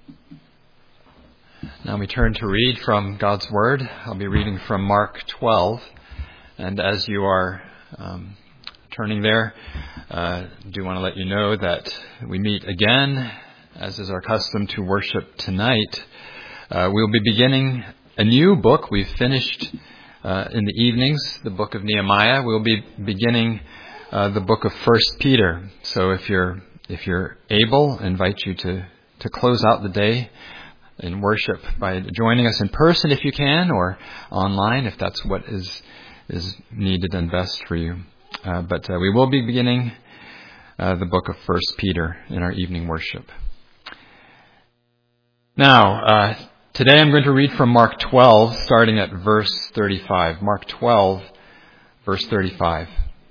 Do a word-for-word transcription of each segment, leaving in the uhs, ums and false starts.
Now we turn to read from God's Word. I'll be reading from Mark twelve. And as you are um, turning there, uh, I do want to let you know that we meet again, as is our custom, to worship tonight. Uh, we'll be beginning a new book. We've finished uh, in the evenings the book of Nehemiah. We'll be beginning uh, the book of First Peter. So if you're if you're able, I invite you to, to close out the day in worship by joining us in person if you can, or online if that's what is is needed and best for you. Uh, but uh, we will be beginning uh, the book of First Peter in our evening worship. Now, uh, today I'm going to read from Mark twelve, starting at verse thirty-five. Mark twelve, verse thirty-five.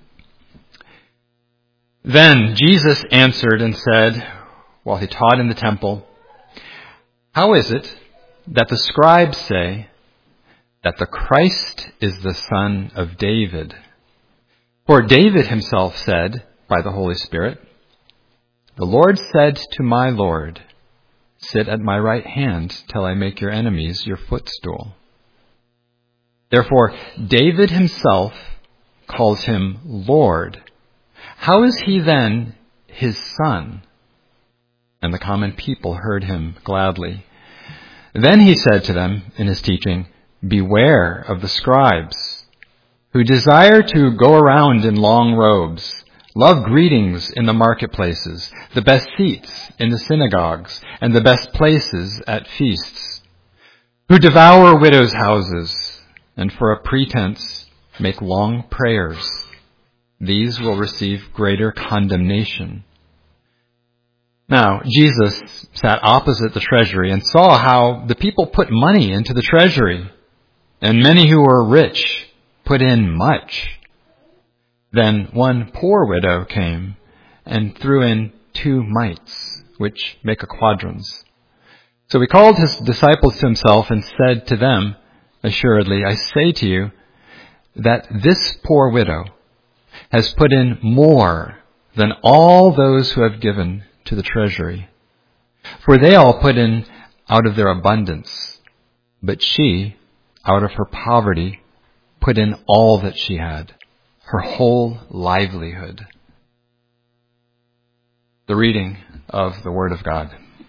Then Jesus answered and said, while he taught in the temple, "How is it that the scribes say that the Christ is the son of David? For David himself said by the Holy Spirit, 'The Lord said to my Lord, sit at my right hand till I make your enemies your footstool.' Therefore, David himself calls him Lord. How is he then his son?" And the common people heard him gladly. Then he said to them in his teaching, "Beware of the scribes, who desire to go around in long robes, love greetings in the marketplaces, the best seats in the synagogues, and the best places at feasts, who devour widows' houses, and for a pretense make long prayers. These will receive greater condemnation." Now, Jesus sat opposite the treasury and saw how the people put money into the treasury, and many who were rich put in much. Then one poor widow came and threw in two mites, which make a quadrans. So he called his disciples to himself and said to them, "Assuredly, I say to you that this poor widow has put in more than all those who have given to the treasury. For they all put in out of their abundance, but she, out of her poverty, put in all that she had, her whole livelihood." The reading of the Word of God.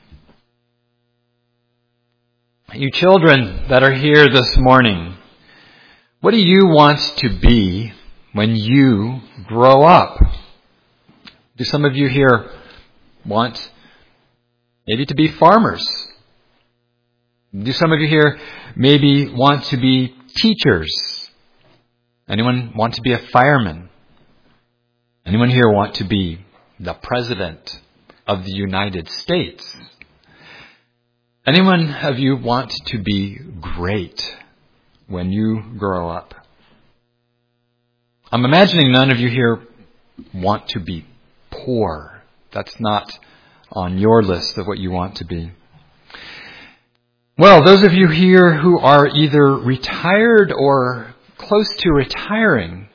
You children that are here this morning, what do you want to be when you grow up? Do some of you here want maybe to be farmers? Do some of you here maybe want to be teachers? Anyone want to be a fireman? Anyone here want to be the President of the United States? Anyone of you want to be great when you grow up? I'm imagining none of you here want to be poor. That's not on your list of what you want to be. Well, those of you here who are either retired or close to retiring,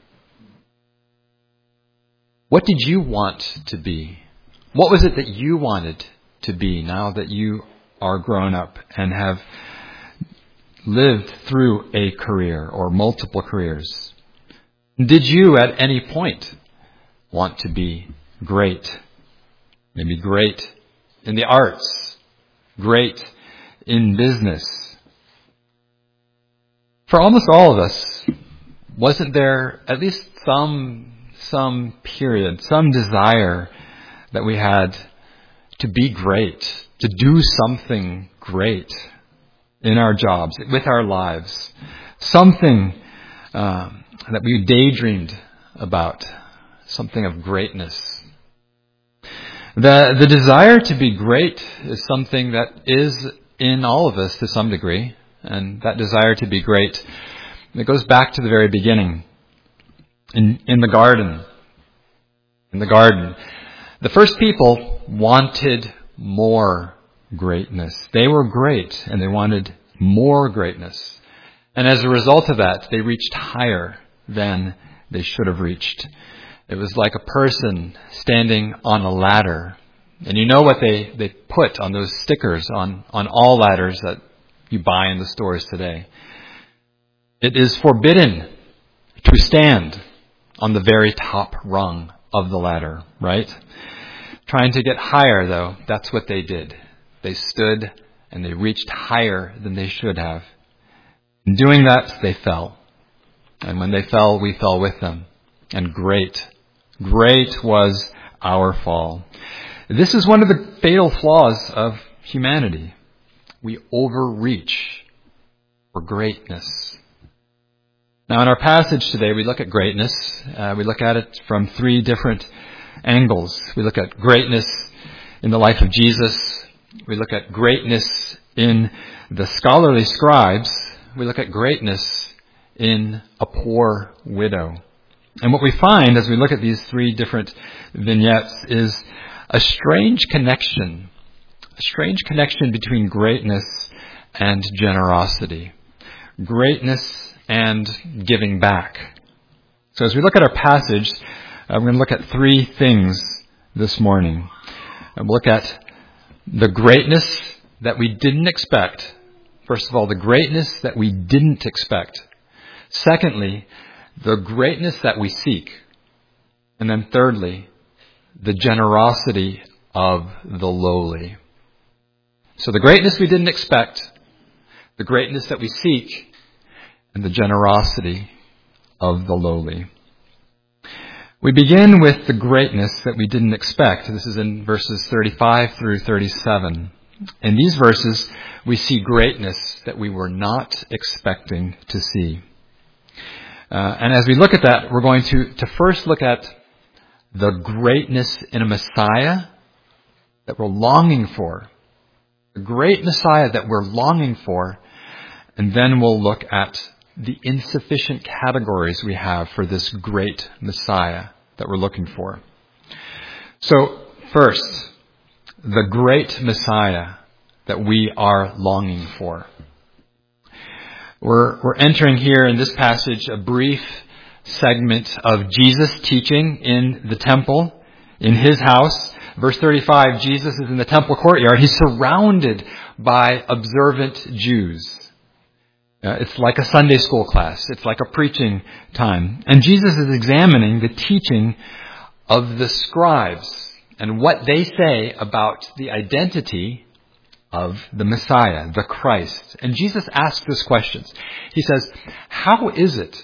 what did you want to be? What was it that you wanted to be now that you are grown up and have lived through a career or multiple careers? Did you at any point want to be great? Maybe great in the arts, great in business. For almost all of us, wasn't there at least some some period, some desire that we had to be great, to do something great in our jobs, with our lives, something um, that we daydreamed about, something of greatness? The the desire to be great is something that is in all of us to some degree. And that desire to be great, it goes back to the very beginning. In in the garden. In the garden. The first people wanted more greatness. They were great and they wanted more greatness. And as a result of that, they reached higher than they should have reached. It was like a person standing on a ladder. And you know what they, they put on those stickers on, on all ladders that you buy in the stores today. It is forbidden to stand on the very top rung of the ladder, right? Trying to get higher, though, that's what they did. They stood and they reached higher than they should have. In doing that, they fell. And when they fell, we fell with them. And great, great was our fall. This is one of the fatal flaws of humanity. We overreach for greatness. Now, in our passage today, we look at greatness. Uh, we look at it from three different angles. We look at greatness in the life of Jesus. We look at greatness in the scholarly scribes. We look at greatness in a poor widow. And what we find as we look at these three different vignettes is a strange connection, a strange connection between greatness and generosity, greatness and giving back. So as we look at our passage, uh, we're going to look at three things this morning. And we'll look at the greatness that we didn't expect. First of all, the greatness that we didn't expect. Secondly, the greatness that we seek. And then thirdly, the generosity of the lowly. So the greatness we didn't expect, the greatness that we seek, and the generosity of the lowly. We begin with the greatness that we didn't expect. This is in verses thirty-five through thirty-seven. In these verses, we see greatness that we were not expecting to see. Uh, and as we look at that, we're going to, to first look at the greatness in a Messiah that we're longing for. The great Messiah that we're longing for. And then we'll look at the insufficient categories we have for this great Messiah that we're looking for. So, first, the great Messiah that we are longing for. We're, we're entering here in this passage a brief segment of Jesus teaching in the temple, in his house. Verse thirty-five, Jesus is in the temple courtyard. He's surrounded by observant Jews. Uh, it's like a Sunday school class. It's like a preaching time. And Jesus is examining the teaching of the scribes and what they say about the identity of the Messiah, the Christ. And Jesus asks this question. He says, how is it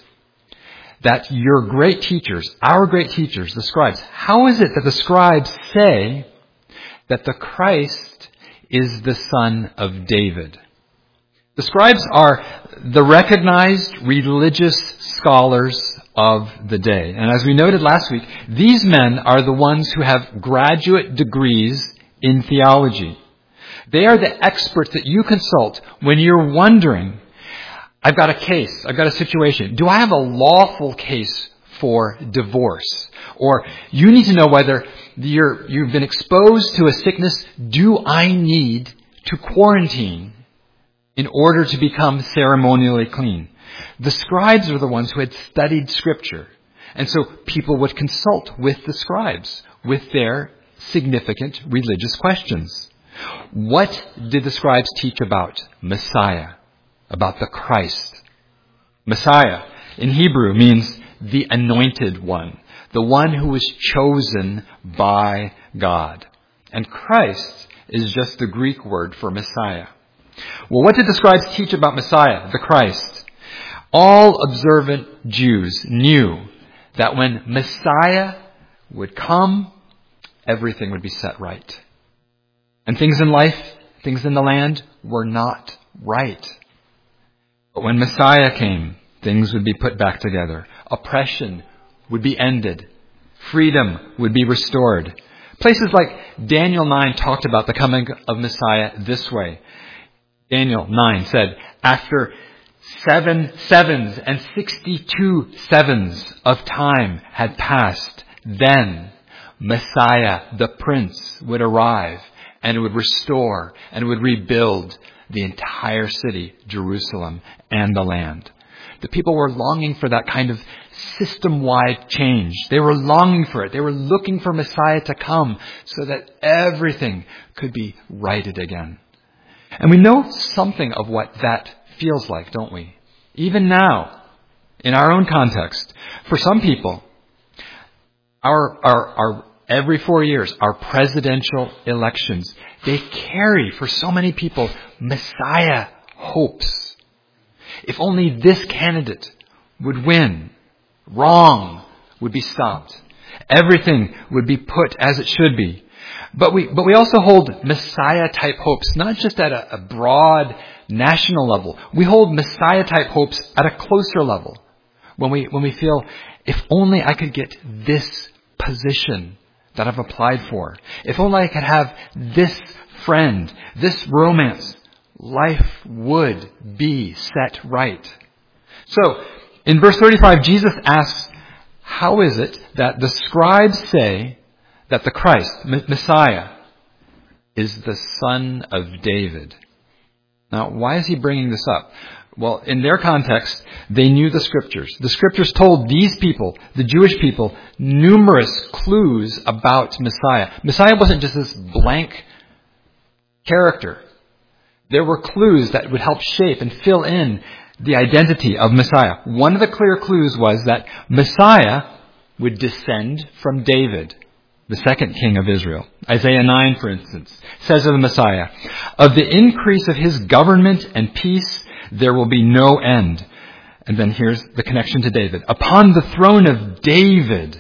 that your great teachers, our great teachers, the scribes, how is it that the scribes say that the Christ is the son of David? The scribes are the recognized religious scholars of the day. And as we noted last week, these men are the ones who have graduate degrees in theology. They are the experts that you consult when you're wondering, I've got a case, I've got a situation. Do I have a lawful case for divorce? Or you need to know whether you're, you've been exposed to a sickness. Do I need to quarantine in order to become ceremonially clean? The scribes are the ones who had studied Scripture. And so people would consult with the scribes with their significant religious questions. What did the scribes teach about Messiah, about the Christ? Messiah in Hebrew means the anointed one, the one who was chosen by God. And Christ is just the Greek word for Messiah. Well, what did the scribes teach about Messiah, the Christ? All observant Jews knew that when Messiah would come, everything would be set right. And things in life, things in the land were not right. But when Messiah came, things would be put back together. Oppression would be ended. Freedom would be restored. Places like Daniel nine talked about the coming of Messiah this way. Daniel nine said, after seven sevens and sixty-two sevens of time had passed, then Messiah, the Prince, would arrive and would restore and would rebuild the entire city, Jerusalem, and the land. The people were longing for that kind of system-wide change. They were longing for it. They were looking for Messiah to come so that everything could be righted again. And we know something of what that feels like, don't we? Even now, in our own context, for some people, our, our, our every four years, our presidential elections, they carry for so many people Messiah hopes. If only this candidate would win, wrong would be stopped. Everything would be put as it should be. But we, but we also hold Messiah-type hopes, not just at a, a broad national level. We hold Messiah-type hopes at a closer level. When we, when we feel, if only I could get this position that I've applied for. If only I could have this friend, this romance, life would be set right. So, in verse thirty-five, Jesus asks, how is it that the scribes say that the Christ, Messiah, is the son of David? Now, why is he bringing this up? Well, in their context, they knew the Scriptures. The Scriptures told these people, the Jewish people, numerous clues about Messiah. Messiah wasn't just this blank character. There were clues that would help shape and fill in the identity of Messiah. One of the clear clues was that Messiah would descend from David, the second king of Israel. Isaiah nine, for instance, says of the Messiah, of the increase of his government and peace, there will be no end. And then here's the connection to David. Upon the throne of David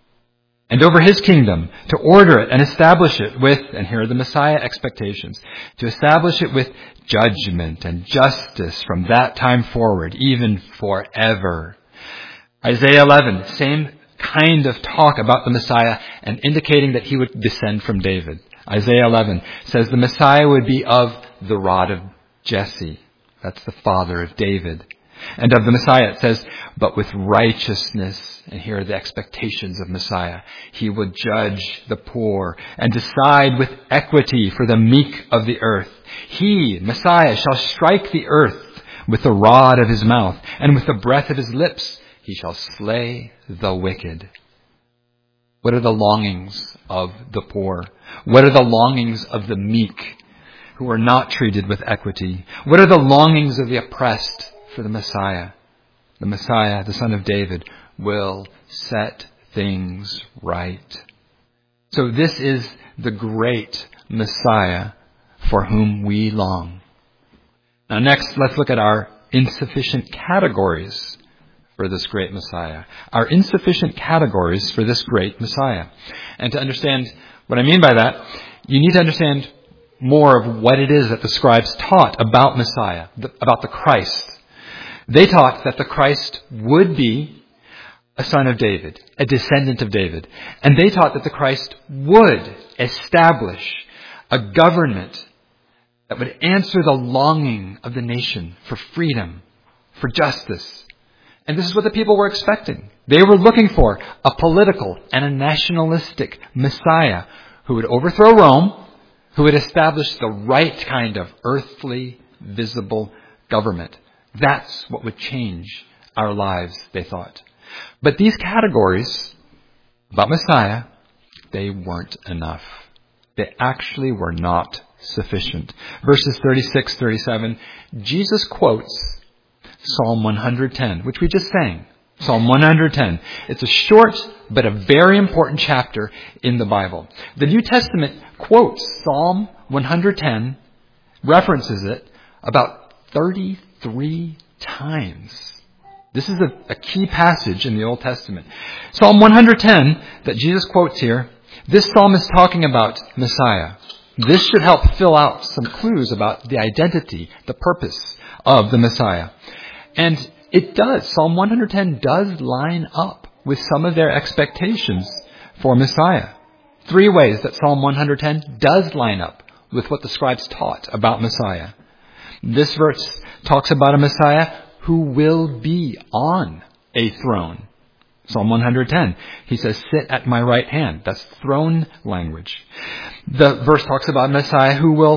and over his kingdom, to order it and establish it with, and here are the Messiah expectations, to establish it with judgment and justice from that time forward, even forever. Isaiah eleven, same kind of talk about the Messiah and indicating that he would descend from David. Isaiah eleven says the Messiah would be of the rod of Jesse. That's the father of David. And of the Messiah it says, but with righteousness, and here are the expectations of Messiah, he will judge the poor and decide with equity for the meek of the earth. He, Messiah, shall strike the earth with the rod of his mouth, and with the breath of his lips he shall slay the wicked. What are the longings of the poor? What are the longings of the meek who are not treated with equity? What are the longings of the oppressed for the Messiah? The Messiah, the son of David, will set things right. So this is the great Messiah for whom we long. Now next, let's look at our insufficient categories for this great Messiah. Our insufficient categories for this great Messiah. And to understand what I mean by that, you need to understand more of what it is that the scribes taught about Messiah, about the Christ. They taught that the Christ would be a son of David, a descendant of David. And they taught that the Christ would establish a government that would answer the longing of the nation for freedom, for justice. And this is what the people were expecting. They were looking for a political and a nationalistic Messiah who would overthrow Rome, who would establish the right kind of earthly, visible government. That's what would change our lives, they thought. But these categories about Messiah, they weren't enough. They actually were not sufficient. Verses thirty-six, thirty-seven, Jesus quotes Psalm one hundred ten, which we just sang. Psalm one hundred ten. It's a short but a very important chapter in the Bible. The New Testament quotes Psalm one hundred ten, references it about thirty-three times. This is a, a key passage in the Old Testament. Psalm one hundred ten that Jesus quotes here, this psalm is talking about Messiah. This should help fill out some clues about the identity, the purpose of the Messiah. And it does. Psalm one hundred ten does line up with some of their expectations for Messiah. Three ways that Psalm one hundred ten does line up with what the scribes taught about Messiah. This verse talks about a Messiah who will be on a throne. Psalm one hundred ten, he says, sit at my right hand. That's throne language. The verse talks about a Messiah who will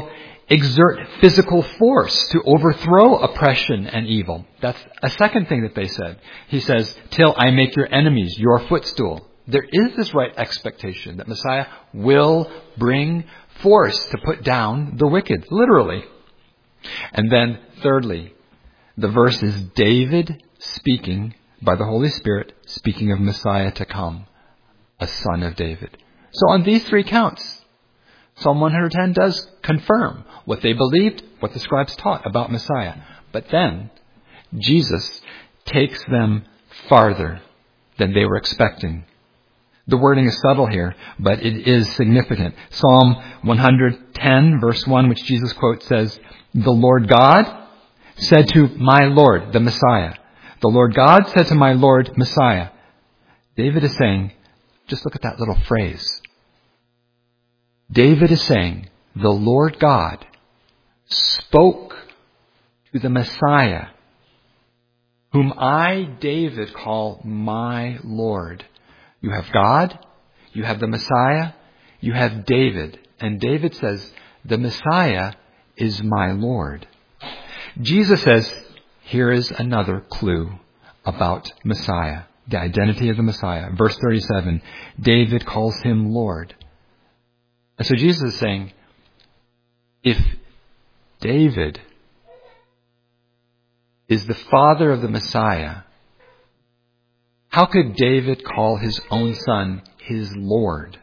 exert physical force to overthrow oppression and evil. That's a second thing that they said. He says, till I make your enemies your footstool. There is this right expectation that Messiah will bring force to put down the wicked, literally. And then thirdly, the verse is David speaking by the Holy Spirit, speaking of Messiah to come, a son of David. So on these three counts, Psalm one ten does confirm what they believed, what the scribes taught about Messiah. But then Jesus takes them farther than they were expecting. The wording is subtle here, but it is significant. Psalm one ten, verse one, which Jesus quotes, says, the Lord God said to my Lord, the Messiah. The Lord God said to my Lord, Messiah. David is saying, just look at that little phrase. David is saying, the Lord God spoke to the Messiah, whom I, David, call my Lord. You have God, you have the Messiah, you have David. And David says, the Messiah is my Lord. Jesus says, here is another clue about Messiah, the identity of the Messiah. Verse thirty-seven, David calls him Lord. And so Jesus is saying, if David is the father of the Messiah, how could David call his own son his Lord?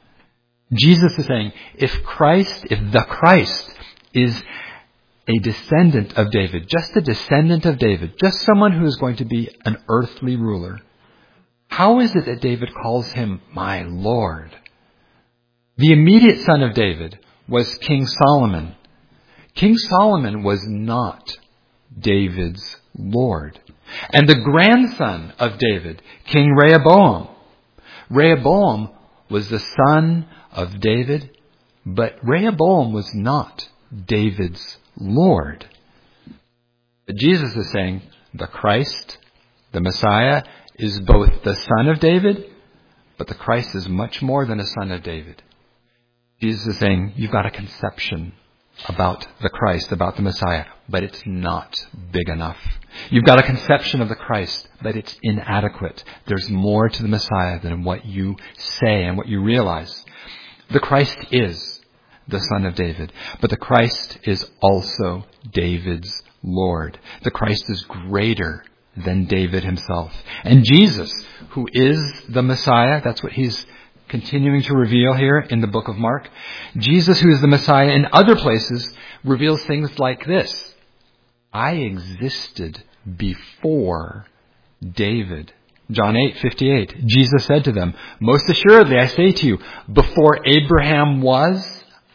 Jesus is saying, if Christ, if the Christ is a descendant of David, just a descendant of David, just someone who is going to be an earthly ruler, how is it that David calls him my Lord? The immediate son of David was King Solomon. King Solomon was not David's Lord. And the grandson of David, King Rehoboam. Rehoboam was the son of David, but Rehoboam was not David's Lord. But Jesus is saying the Christ, the Messiah, is both the son of David, but the Christ is much more than a son of David. Jesus is saying you've got a conception about the Christ, about the Messiah, but it's not big enough. You've got a conception of the Christ, but it's inadequate. There's more to the Messiah than what you say and what you realize. The Christ is the son of David, but the Christ is also David's Lord. The Christ is greater than David himself. And Jesus, who is the Messiah, that's what he's continuing to reveal here in the book of Mark. Jesus, who is the Messiah, in other places reveals things like this. I existed before David. John eight fifty-eight. Jesus said to them, most assuredly I say to you, before Abraham was,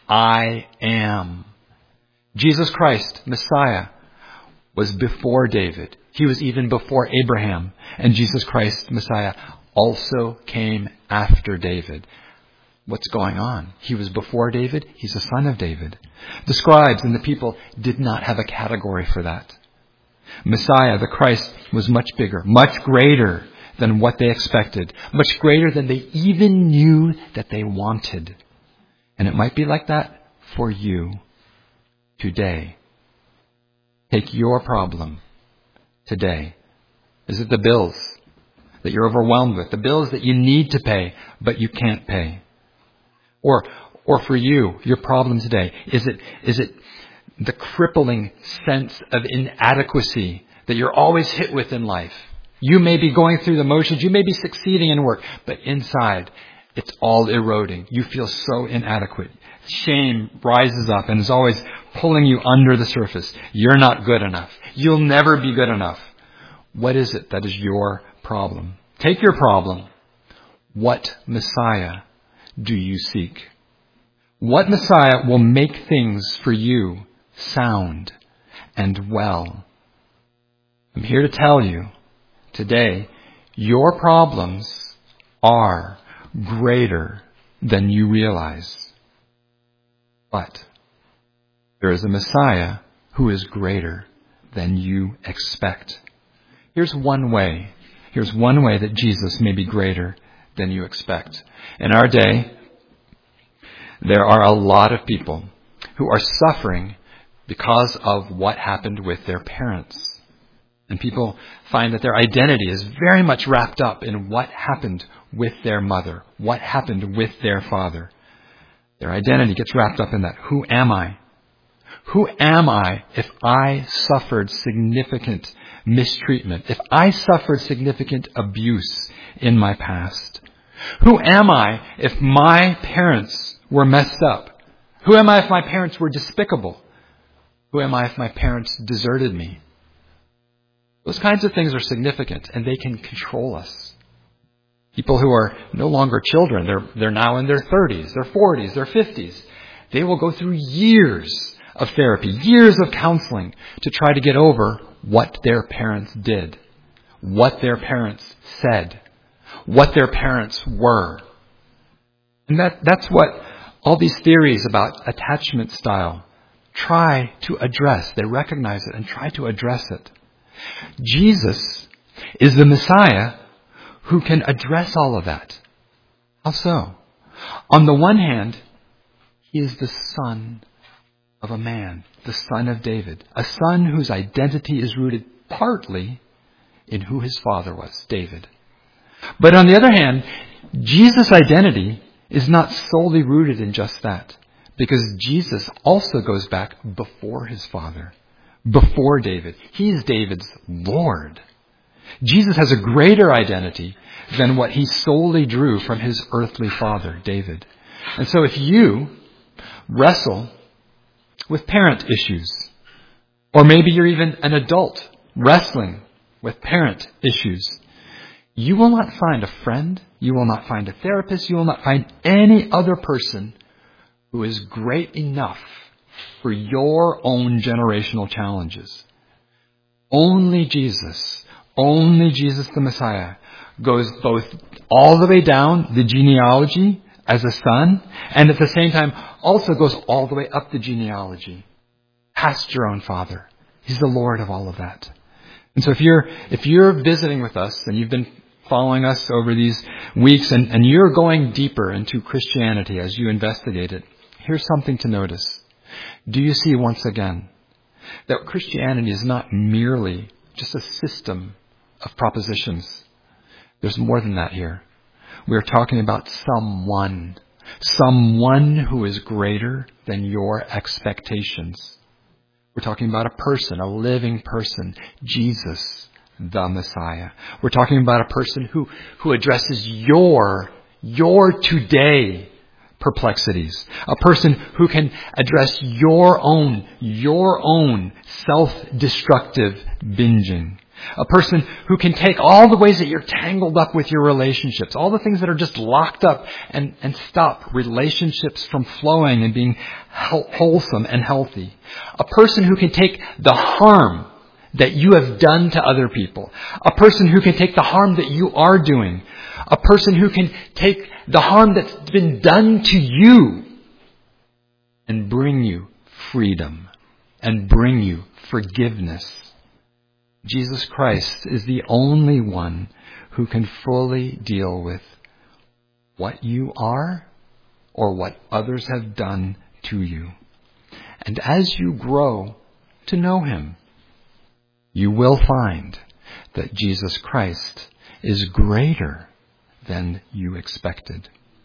I am. Jesus Christ, Messiah, was before David. He was even before Abraham. And Jesus Christ, Messiah, also came after David. What's going on? He was before David. He's a son of David. The scribes and the people did not have a category for that. Messiah, the Christ, was much bigger, much greater than what they expected, much greater than they even knew that they wanted. And it might be like that for you today. Take your problem today. Is it the bills that you're overwhelmed with, the bills that you need to pay, but you can't pay? Or, or for you, your problem today, is it, is it the crippling sense of inadequacy that you're always hit with in life? You may be going through the motions, you may be succeeding in work, but inside, it's all eroding. You feel so inadequate. Shame rises up and is always pulling you under the surface. You're not good enough. You'll never be good enough. What is it that is your problem? Take your problem. What Messiah do you seek? What Messiah will make things for you sound and well? I'm here to tell you today, your problems are greater than you realize. But there is a Messiah who is greater than you expect. Here's one way. Here's one way that Jesus may be greater than you expect. In our day, there are a lot of people who are suffering because of what happened with their parents. And people find that their identity is very much wrapped up in what happened with their mother, what happened with their father. Their identity gets wrapped up in that. Who am I? Who am I if I suffered significant mistreatment, if I suffered significant abuse in my past? Who am I if my parents were messed up? Who am I if my parents were despicable? Who am I if my parents deserted me? Those kinds of things are significant, and they can control us. People who are no longer children, they're, they're now in their thirties, their forties, their fifties. They will go through years of therapy, years of counseling to try to get over what their parents did, what their parents said, what their parents were. And that, that's what all these theories about attachment style try to address. They recognize it and try to address it. Jesus is the Messiah who can address all of that. How so? On the one hand, he is the son of a man, the son of David, a son whose identity is rooted partly in who his father was, David. But on the other hand, Jesus' identity is not solely rooted in just that, because Jesus also goes back before his father, before David. He is David's Lord. Jesus has a greater identity than what he solely drew from his earthly father, David. And so if you wrestle with parent issues, or maybe you're even an adult wrestling with parent issues, you will not find a friend, you will not find a therapist, you will not find any other person who is great enough for your own generational challenges. Only Jesus, only Jesus the Messiah, goes both all the way down the genealogy as a son, and at the same time also goes all the way up the genealogy, past your own father. He's the Lord of all of that. And so if you're if you're visiting with us and you've been following us over these weeks and, and you're going deeper into Christianity as you investigate it, here's something to notice. Do you see once again that Christianity is not merely just a system of propositions? There's more than that here. We're talking about someone, someone who is greater than your expectations. We're talking about a person, a living person, Jesus, the Messiah. We're talking about a person who, who addresses your, your today perplexities. A person who can address your own, your own self-destructive binging. A person who can take all the ways that you're tangled up with your relationships, all the things that are just locked up and, and stop relationships from flowing and being wholesome and healthy. A person who can take the harm that you have done to other people. A person who can take the harm that you are doing. A person who can take the harm that's been done to you and bring you freedom and bring you forgiveness. Jesus Christ is the only one who can fully deal with what you are or what others have done to you. And as you grow to know him, you will find that Jesus Christ is greater than you expected.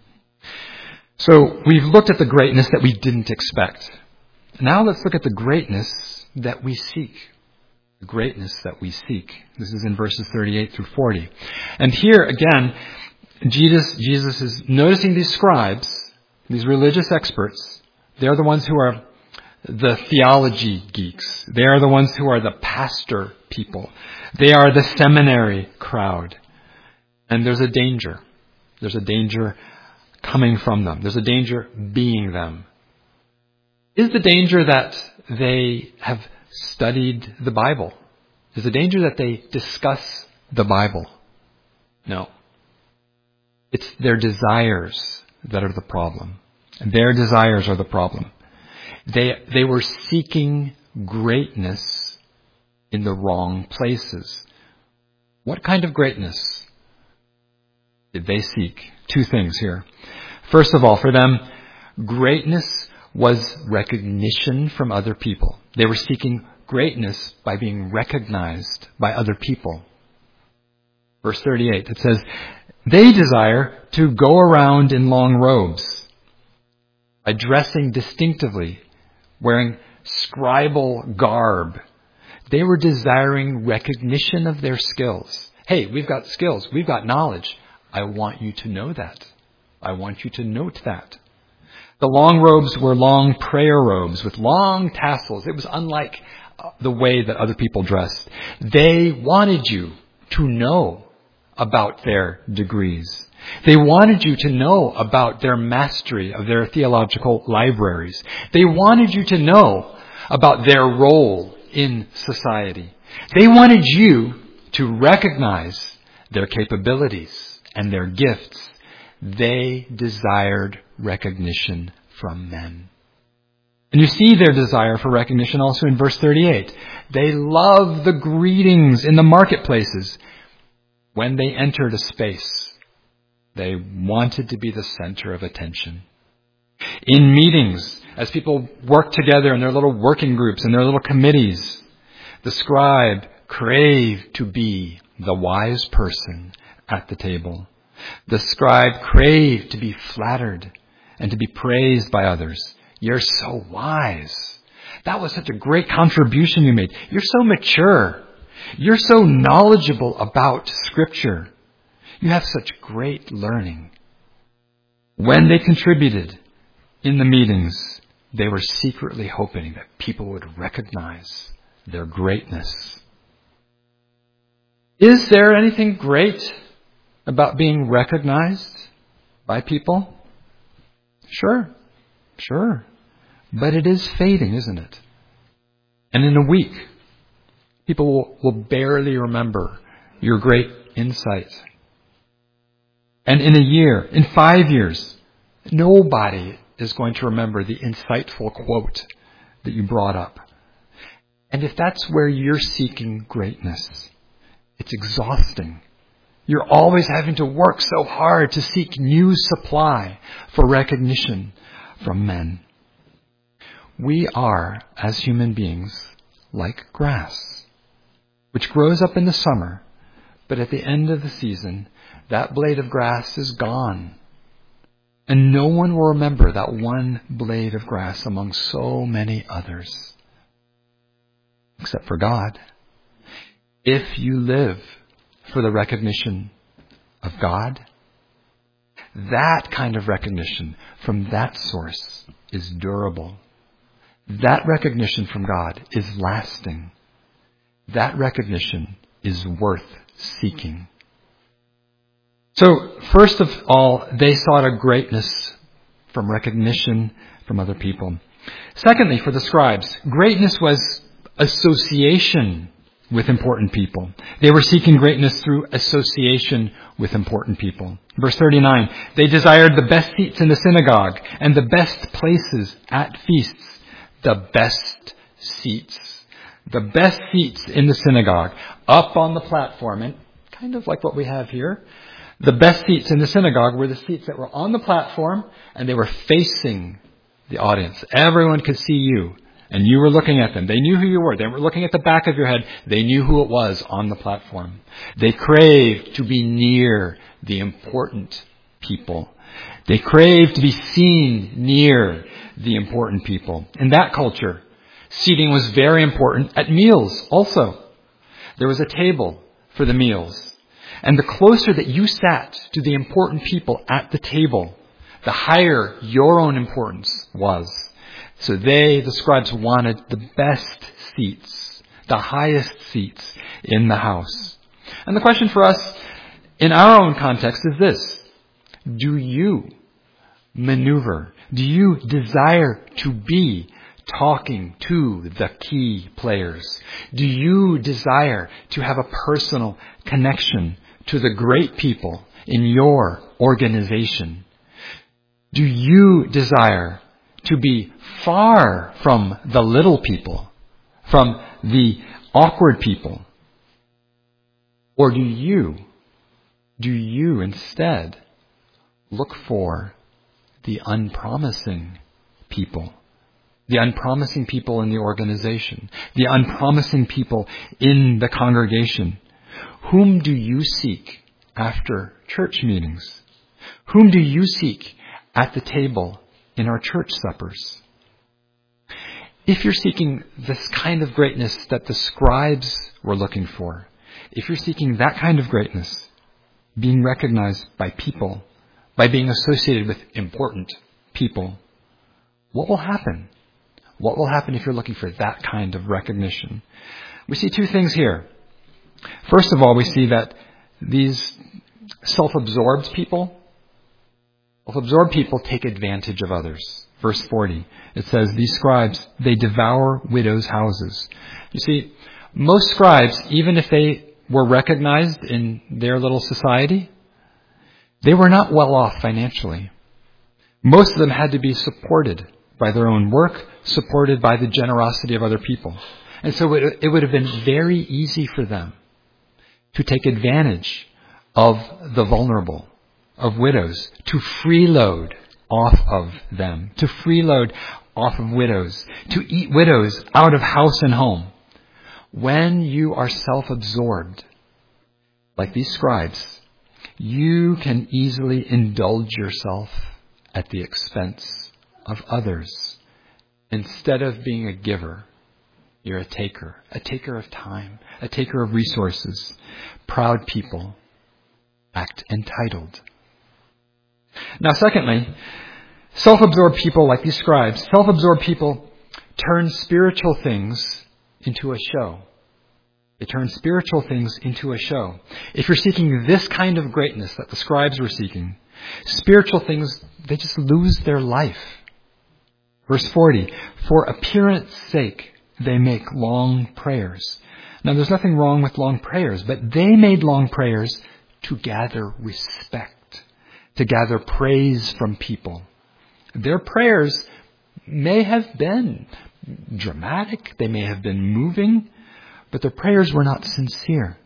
So we've looked at the greatness that we didn't expect. Now let's look at the greatness that we seek. The greatness that we seek. This is in verses thirty-eight through forty. And here again, Jesus, Jesus is noticing these scribes, these religious experts. They're the ones who are the theology geeks. They are the ones who are the pastor people. They are the seminary crowd. And there's a danger. There's a danger coming from them. There's a danger being them. Is the danger that they have studied the Bible? Is the danger that they discuss the Bible? No. It's their desires that are the problem. Their desires are the problem. They, they were seeking greatness in the wrong places. What kind of greatness did they seek? Two things here. First of all, for them, greatness was recognition from other people. They were seeking greatness by being recognized by other people. Verse thirty-eight, it says, they desire to go around in long robes, by dressing distinctively, wearing scribal garb. They were desiring recognition of their skills. Hey, we've got skills. We've got knowledge. I want you to know that. I want you to note that. The long robes were long prayer robes with long tassels. It was unlike the way that other people dressed. They wanted you to know about their degrees. They wanted you to know about their mastery of their theological libraries. They wanted you to know about their role in society. They wanted you to recognize their capabilities and their gifts. They desired recognition from men. And you see their desire for recognition also in verse thirty-eight. They love the greetings in the marketplaces. When they entered a space, they wanted to be the center of attention. In meetings, as people work together in their little working groups and their little committees, the scribe craved to be the wise person at the table. The scribe craved to be flattered and to be praised by others. You're so wise. That was such a great contribution you made. You're so mature. You're so knowledgeable about Scripture. You have such great learning. When they contributed in the meetings, they were secretly hoping that people would recognize their greatness. Is there anything great about being recognized by people? Sure, sure. But it is fading, isn't it? And in a week, people will, will barely remember your great insight. And in a year, in five years, nobody is going to remember the insightful quote that you brought up. And if that's where you're seeking greatness, it's exhausting. You're always having to work so hard to seek new supply for recognition from men. We are, as human beings, like grass, which grows up in the summer, but at the end of the season, that blade of grass is gone. And no one will remember that one blade of grass among so many others, except for God. If you live for the recognition of God, that kind of recognition from that source is durable. That recognition from God is lasting. That recognition is worth seeking. So, first of all, they sought a greatness from recognition from other people. Secondly, for the scribes, greatness was association with important people. They were seeking greatness through association with important people. Verse thirty-nine, they desired the best seats in the synagogue and the best places at feasts. The best seats. The best seats in the synagogue, up on the platform, and kind of like what we have here. The best seats in the synagogue were the seats that were on the platform, and they were facing the audience. Everyone could see you, and you were looking at them. They knew who you were. They were looking at the back of your head. They knew who it was on the platform. They craved to be near the important people. They craved to be seen near the important people. In that culture, seating was very important at meals also. There was a table for the meals. And the closer that you sat to the important people at the table, the higher your own importance was. So they, the scribes, wanted the best seats, the highest seats in the house. And the question for us in our own context is this. Do you maneuver? Do you desire to be talking to the key players? Do you desire to have a personal connection to the great people in your organization? Do you desire to be far from the little people, from the awkward people? Or do you, do you instead look for the unpromising people, the unpromising people in the organization, the unpromising people in the congregation. Whom do you seek after church meetings? Whom do you seek at the table in our church suppers? If you're seeking this kind of greatness that the scribes were looking for, if you're seeking that kind of greatness, being recognized by people, by being associated with important people, what will happen? What will happen if you're looking for that kind of recognition? We see two things here. First of all, we see that these self-absorbed people, self-absorbed people take advantage of others. Verse forty, it says, these scribes, they devour widows' houses. You see, most scribes, even if they were recognized in their little society, they were not well off financially. Most of them had to be supported by their own work, supported by the generosity of other people. And so it, it would have been very easy for them to take advantage of the vulnerable, of widows, to freeload off of them, to freeload off of widows, to eat widows out of house and home. When you are self-absorbed, like these scribes, you can easily indulge yourself at the expense of others. Instead of being a giver, you're a taker, a taker of time, a taker of resources. Proud people act entitled. Now, secondly, self-absorbed people like these scribes, self-absorbed people turn spiritual things into a show. They turn spiritual things into a show. If you're seeking this kind of greatness that the scribes were seeking, spiritual things, they just lose their life. Verse forty, for appearance sake, they make long prayers. Now, there's nothing wrong with long prayers, but they made long prayers to gather respect, to gather praise from people. Their prayers may have been dramatic, they may have been moving, but their prayers were not sincere.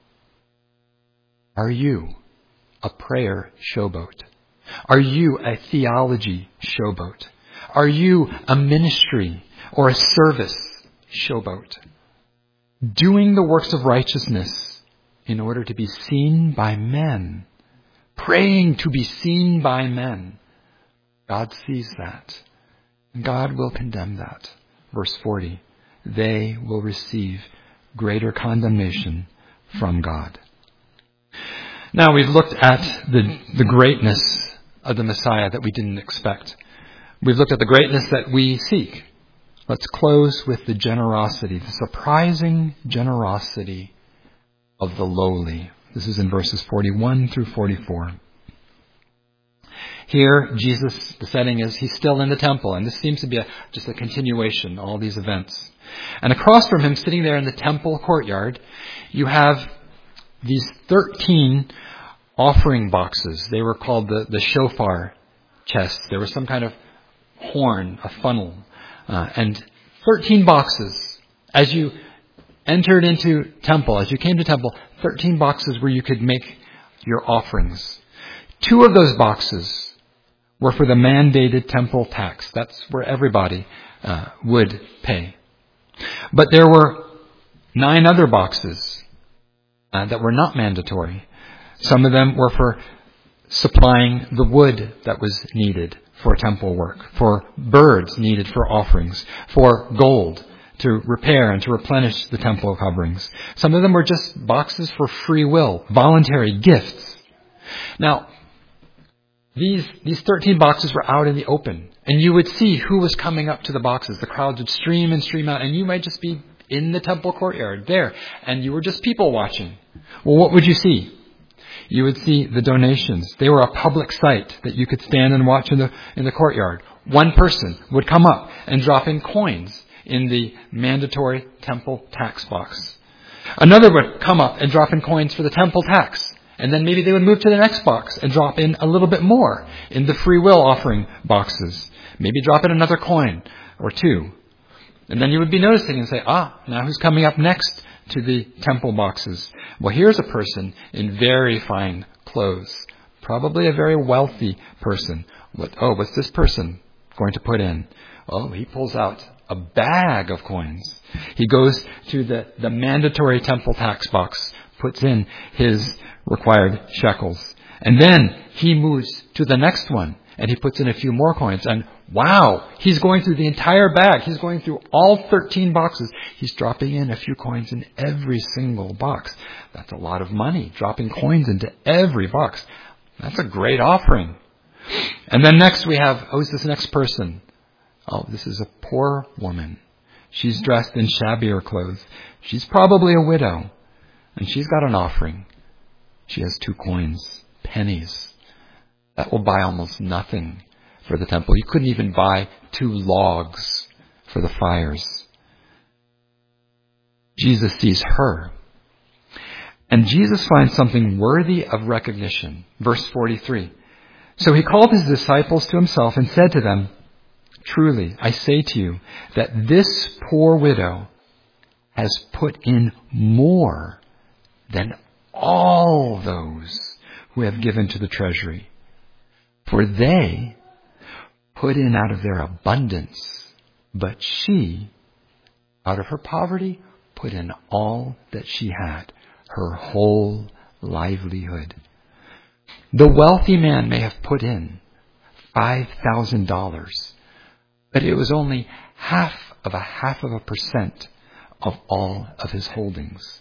Are you a prayer showboat? Are you a theology showboat? Are you a ministry or a service showboat? Doing the works of righteousness in order to be seen by men. Praying to be seen by men. God sees that. God will condemn that. Verse forty, they will receive greater condemnation from God. Now we've looked at the, the greatness of the Messiah that we didn't expect. We've looked at the greatness that we seek. Let's close with the generosity, the surprising generosity of the lowly. This is in verses forty-one through forty-four. Here, Jesus, the setting is he's still in the temple, and this seems to be a, just a continuation, all these events. And across from him, sitting there in the temple courtyard, you have these thirteen offering boxes. They were called the, the shofar chests. There was some kind of horn, a funnel, uh, and thirteen boxes. As you entered into temple, as you came to temple, thirteen boxes where you could make your offerings. Two of those boxes were for the mandated temple tax. That's where everybody uh, would pay. But there were nine other boxes uh, that were not mandatory. Some of them were for supplying the wood that was needed for temple work, for birds needed for offerings, for gold to repair and to replenish the temple coverings. Some of them were just boxes for free will, voluntary gifts. Now, These these thirteen boxes were out in the open, and you would see who was coming up to the boxes. The crowds would stream and stream out, and you might just be in the temple courtyard there, and you were just people watching. Well, what would you see? You would see the donations. They were a public site that you could stand and watch in the in the courtyard. One person would come up and drop in coins in the mandatory temple tax box. Another would come up and drop in coins for the temple tax. And then maybe they would move to the next box and drop in a little bit more in the free will offering boxes. Maybe drop in another coin or two. And then you would be noticing and say, ah, now who's coming up next to the temple boxes? Well, here's a person in very fine clothes. Probably a very wealthy person. What, oh, what's this person going to put in? Oh, he pulls out a bag of coins. He goes to the, the mandatory temple tax box, puts in his required shekels. And then he moves to the next one and he puts in a few more coins. And wow, he's going through the entire bag. He's going through all thirteen boxes. He's dropping in a few coins in every single box. That's a lot of money, dropping coins into every box. That's a great offering. And then next we have, oh, who's this next person? Oh, this is a poor woman. She's dressed in shabbier clothes. She's probably a widow. And she's got an offering. She has two coins, pennies. That will buy almost nothing for the temple. You couldn't even buy two logs for the fires. Jesus sees her. And Jesus finds something worthy of recognition. Verse forty-three. So he called his disciples to himself and said to them, truly, I say to you that this poor widow has put in more than all those who have given to the treasury. For they put in out of their abundance, but she, out of her poverty, put in all that she had, her whole livelihood. The wealthy man may have put in five thousand dollars, but it was only half of a half of a percent of all of his holdings.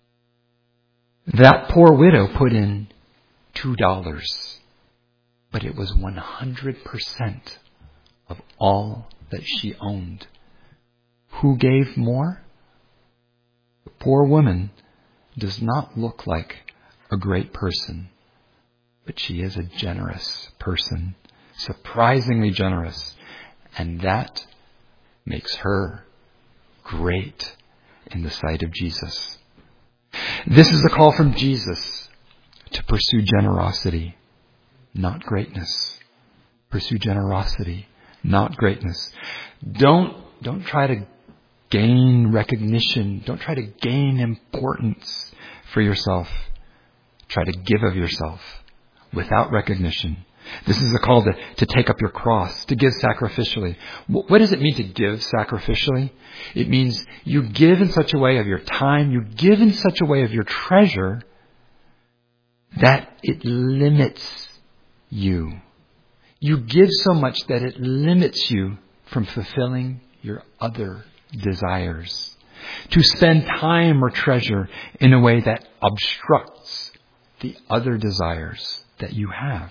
That poor widow put in two dollars, but it was one hundred percent of all that she owned. Who gave more? The poor woman does not look like a great person, but she is a generous person, surprisingly generous, and that makes her great in the sight of Jesus. This is a call from Jesus to pursue generosity, not greatness. Pursue generosity, not greatness. Don't, don't try to gain recognition. Don't try to gain importance for yourself. Try to give of yourself without recognition. This is a call to, to take up your cross, to give sacrificially. What does it mean to give sacrificially? It means you give in such a way of your time, you give in such a way of your treasure that it limits you. You give so much that it limits you from fulfilling your other desires. To spend time or treasure in a way that obstructs the other desires that you have.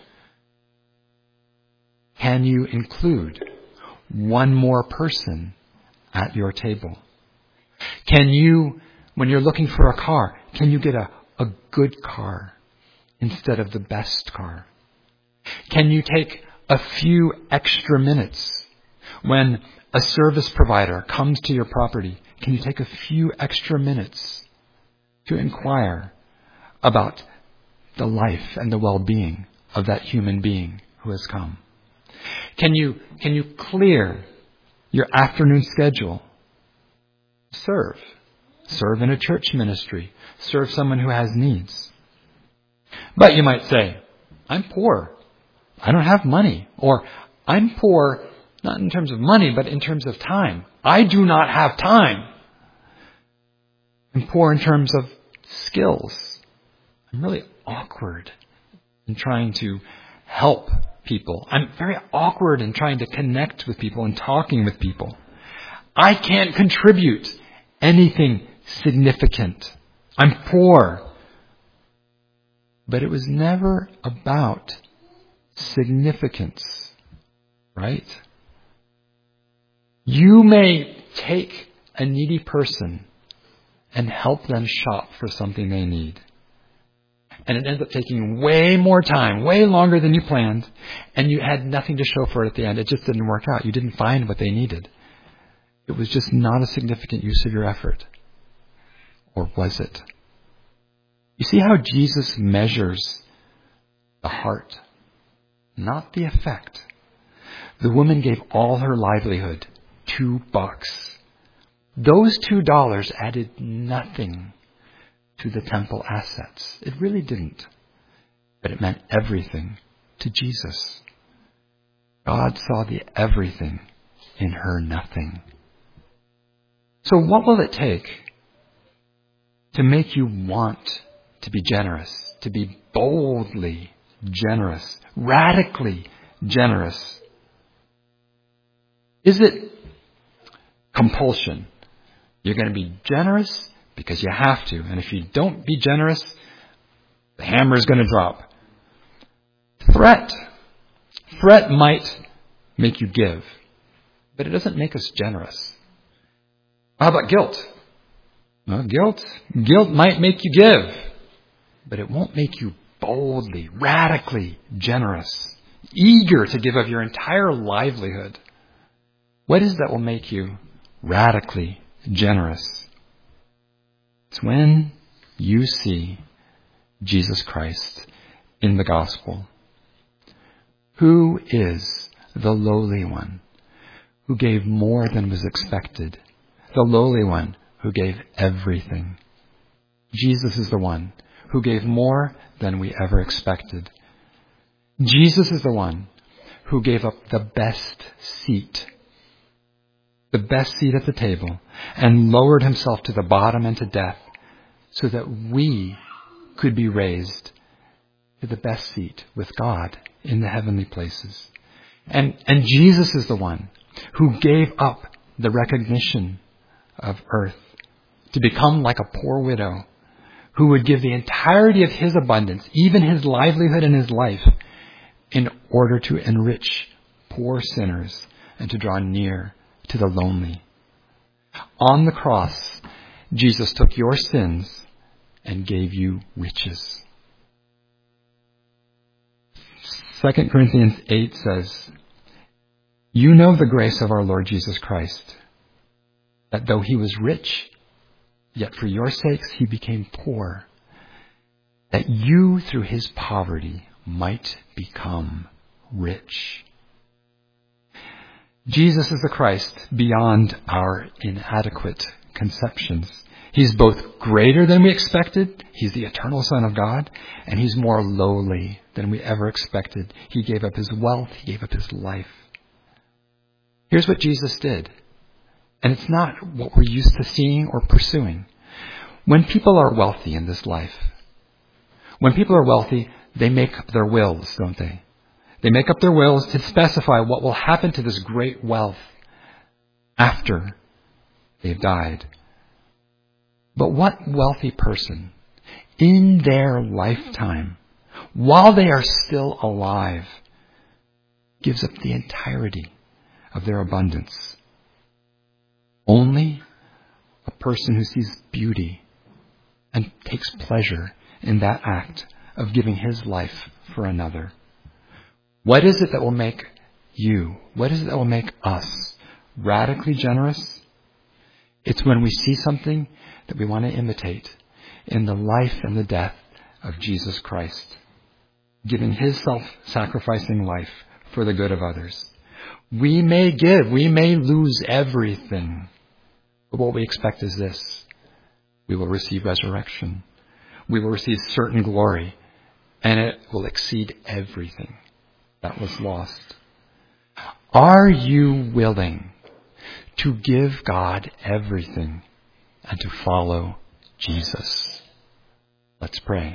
Can you include one more person at your table? Can you, when you're looking for a car, can you get a, a good car instead of the best car? Can you take a few extra minutes when a service provider comes to your property? Can you take a few extra minutes to inquire about the life and the well-being of that human being who has come? Can you, can you clear your afternoon schedule? Serve. Serve in a church ministry. Serve someone who has needs. But you might say, I'm poor. I don't have money. Or I'm poor, not in terms of money, but in terms of time. I do not have time. I'm poor in terms of skills. I'm really awkward in trying to help people. I'm very awkward in trying to connect with people and talking with people. I can't contribute anything significant. I'm poor. But it was never about significance, right? You may take a needy person and help them shop for something they need. And it ends up taking way more time, way longer than you planned, and you had nothing to show for it at the end. It just didn't work out. You didn't find what they needed. It was just not a significant use of your effort. Or was it? You see how Jesus measures the heart, not the effect. The woman gave all her livelihood, two bucks. Those two dollars added nothing to the temple assets. It really didn't. But it meant everything to Jesus. God saw the everything in her nothing. So what will it take to make you want to be generous, to be boldly generous, radically generous? Is it compulsion? You're going to be generous because you have to. And if you don't be generous, the hammer is going to drop. Threat. Threat might make you give, but it doesn't make us generous. How about guilt? Well, guilt, guilt might make you give, but it won't make you boldly, radically generous, eager to give of your entire livelihood. What is that will make you radically generous? It's when you see Jesus Christ in the gospel. Who is the lowly one who gave more than was expected? The lowly one who gave everything. Jesus is the one who gave more than we ever expected. Jesus is the one who gave up the best seat, the best seat at the table, and lowered himself to the bottom and to death so that we could be raised to the best seat with God in the heavenly places. And, and Jesus is the one who gave up the recognition of earth to become like a poor widow who would give the entirety of his abundance, even his livelihood and his life, in order to enrich poor sinners and to draw near to the lonely. On the cross, Jesus took your sins and gave you riches. Second Corinthians eight says, "You know the grace of our Lord Jesus Christ, that though he was rich, yet for your sakes he became poor, that you through his poverty might become rich." Jesus is the Christ beyond our inadequate conceptions. He's both greater than we expected, he's the eternal Son of God, and he's more lowly than we ever expected. He gave up his wealth, he gave up his life. Here's what Jesus did. And it's not what we're used to seeing or pursuing. When people are wealthy in this life, when people are wealthy, they make up their wills, don't they? They make up their wills to specify what will happen to this great wealth after they've died. But what wealthy person in their lifetime, while they are still alive, gives up the entirety of their abundance? Only a person who sees beauty and takes pleasure in that act of giving his life for another. What is it that will make you, what is it that will make us radically generous? It's when we see something that we want to imitate in the life and the death of Jesus Christ, giving his self-sacrificing life for the good of others. We may give, we may lose everything, but what we expect is this: we will receive resurrection. We will receive certain glory, and it will exceed everything that was lost. Are you willing to give God everything and to follow Jesus? Let's pray.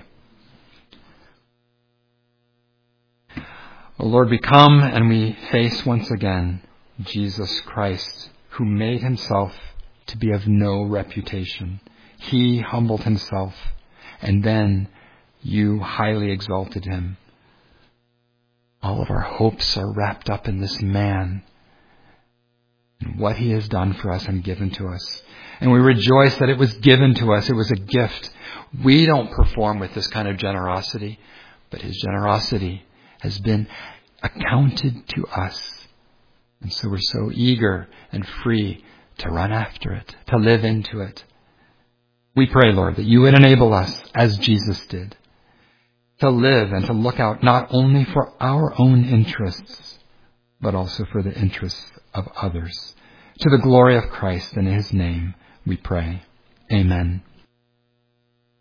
Oh Lord, we come and we face once again Jesus Christ, who made himself to be of no reputation. He humbled himself, and then you highly exalted him. All of our hopes are wrapped up in this man and what he has done for us and given to us. And we rejoice that it was given to us. It was a gift. We don't perform with this kind of generosity, but his generosity has been accounted to us. And so we're so eager and free to run after it, to live into it. We pray, Lord, that you would enable us, as Jesus did, to live and to look out not only for our own interests, but also for the interests of others. To the glory of Christ and his name, we pray. Amen.